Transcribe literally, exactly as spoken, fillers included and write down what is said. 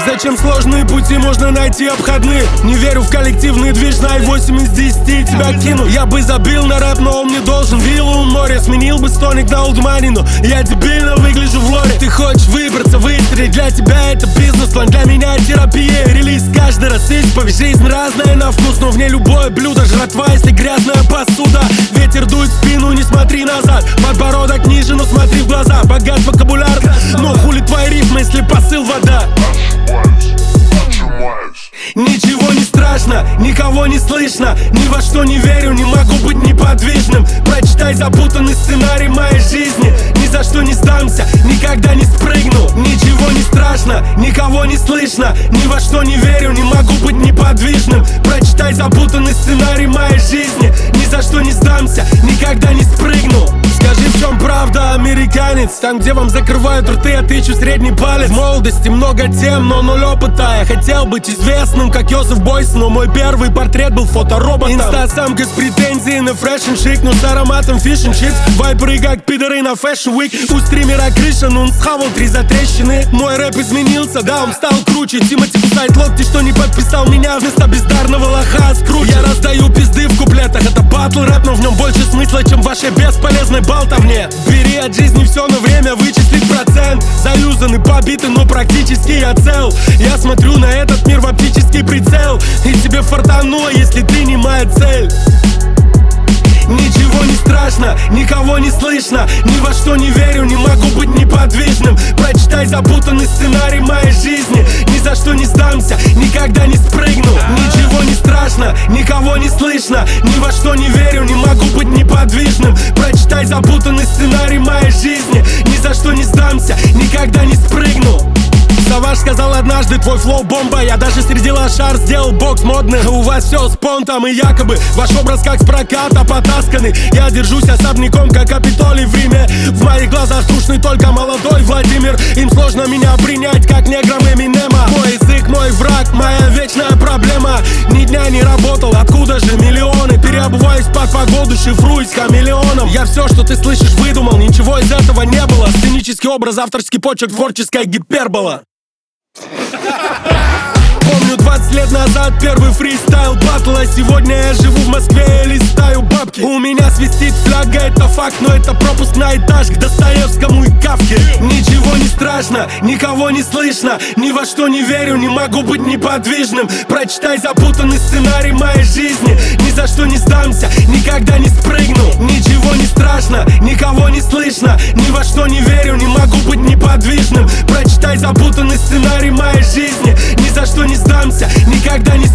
Зачем сложные пути, можно найти обходные. Не верю в коллективный движ, знай, восемь из десяти тебя кину. Я бы забил на рэп, но он мне должен виллу у моря. Сменил бы стоник на олдмани, но я дебильно выгляжу в лоре. Ты хочешь выбраться, выстрелить, для тебя это бизнес-план, для меня терапия. Релиз каждый раз исповедь, жизнь разная на вкус, но в ней любое блюдо жратва, если грязная посуда. Ветер дует в спину, не смотри назад. Подбородок ниже, но смотри в глаза. Богат вокабуляр, но хули твои рифмы, если посыл вода. Ничего не страшно, никого не слышно. Ни во что не верю, не могу быть неподвижным. Прочитай запутанный сценарий моей жизни. Ни за что не сдамся, никогда не спрыгну. Ничего не страшно, никого не слышно. Ни во что не верю, не могу быть неподвижным. Прочитай запутанный сценарий моей жизни. Ни за что не сдамся, никогда не спрыгну. Скажи, в чем правда, американец? Там, где вам закрывают рты, я тычу средний палец. В молодости много тем, но ноль опыта. Я хотел быть известным, как Йозеф Бойс, но мой первый портрет был фотороботом. Инста-самка с претензией на фрэшн-шик, но с ароматом фишн-чипс. Вайперы как пидоры на фэшн-уик. У стримера крыша, но он схавал три затрещины. Мой рэп изменился, да, он стал круче. Тимати кусает локти, что не подписал меня. Вместо бездарного лоха скручен. Я раздаю пизды в куплетах. Это батл рэп, но в нем больше смысла, чем в вашей бесполезной болтовне. Бери от жизни все на время, вычислить процент. Заюзаны, побиты, но практически я цел. Я смотрю на этот мир в оптический прицел. И тебе фартануло, если ты не моя цель. Ничего не страшно, никого не слышно. Ни во что не верю, не могу быть неподвижным. Прочитай запутанный сценарий моей жизни. Ни за что не сдамся, никогда не спрыгну. Ничего не страшно, никого не слышно. Ни во что не верю, не могу быть неподвижным. Прочитай запутанный сценарий моей жизни. Ни за что не сдамся, никогда не спрыгну. Саваш сказал однажды, твой флоу бомба. Я даже среди лошар сделал бокс модный. У вас все с понтом и якобы ваш образ как с проката потасканный. Я держусь особняком, как Капитолий в Риме. В моих глазах трушный только молодой Владимир. Им сложно меня принять, как неграм Эминема. Мой язык, мой враг, моя вечная проблема. Ни дня не работал, откуда же миллионы? Переобуваюсь под погоду, шифруюсь хамелеоном. Я все, что ты слышишь, выдумал, ничего из этого не было. Сценический образ, авторский почерк, творческая гипербола. Помню двадцать лет назад первый фристайл батл. А сегодня я живу в Москве и листаю бабки. У меня свистит фляга, это факт, но это пропуск на этаж к Достоевскому и Кафке. Ничего не страшно, никого не слышно. Ни во что не верю, не могу быть неподвижным. Прочитай запутанный сценарий моей жизни. Ни за что не сдамся, никогда не спрыгну. Ничего не страшно, никого не слышно. Ни во что не верю, не могу быть неподвижным. Прочитай запутанный сценарий моей жизни. Ни за что не сдамся, никогда не